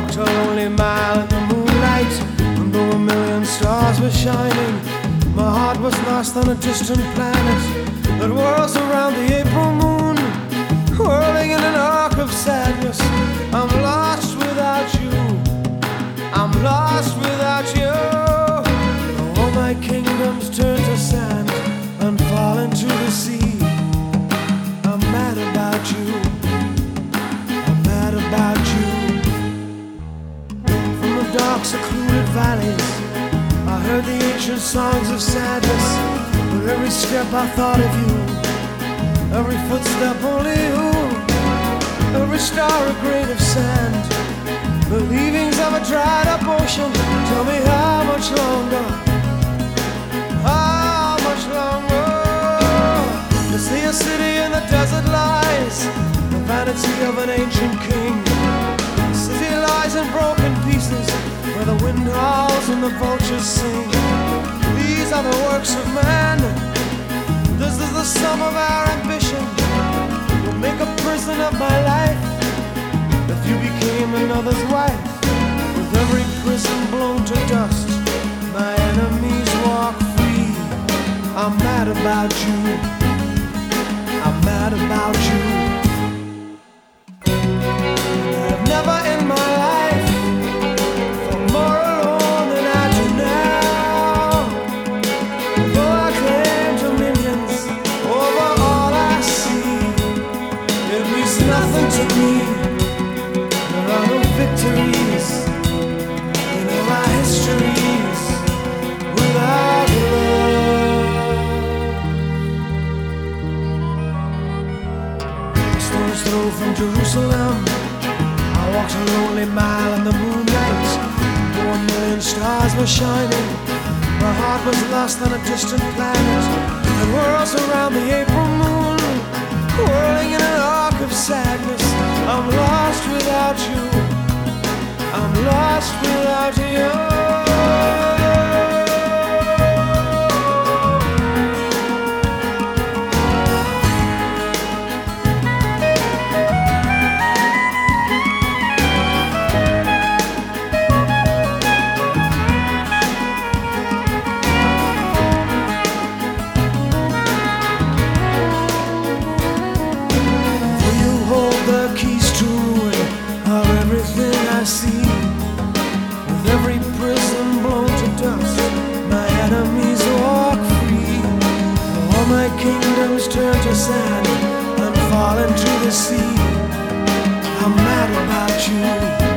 walked a lonely mile in the moonlight, and though a million stars were shining, my heart was lost on a distant planet that whirls around the April moon, whirling in an arc of sadness. I'm lost without you, I'm lost without you. All my kingdoms turn to sand and fall into the sea. I'm mad about you, I'm mad about you. From the dark secluded valleys I heard the ancient songs of sadness. With every step I thought of you, every footstep only you, every star a grain of sand, the leavings of a dried up ocean. Tell me how much longer, how much longer? To see a city in the desert lies, the vanity of an ancient king. The city lies in broken pieces, where the wind howls and the vultures sing. These are the works of man, this is the sum of our ambition. We'll make a prison of my life if you became another's wife. With every prison blown to dust, my enemies walk free. I'm mad about you, I'm mad about you. I've never in my life felt more alone than I do now. Though I claim dominions over all I see, it means nothing to me. There are no victories in all our histories without love. A stone's throw from Jerusalem, I walked a lonely mile in the moonlight. 1 million stars were shining, my heart was lost on a distant planet that whirls around the April moon, whirling in an arc of sadness. I'm lost without you, I'm lost without you. I see, with every prison blown to dust, my enemies walk free. All my kingdoms turn to sand and fall into the sea. I'm mad about you.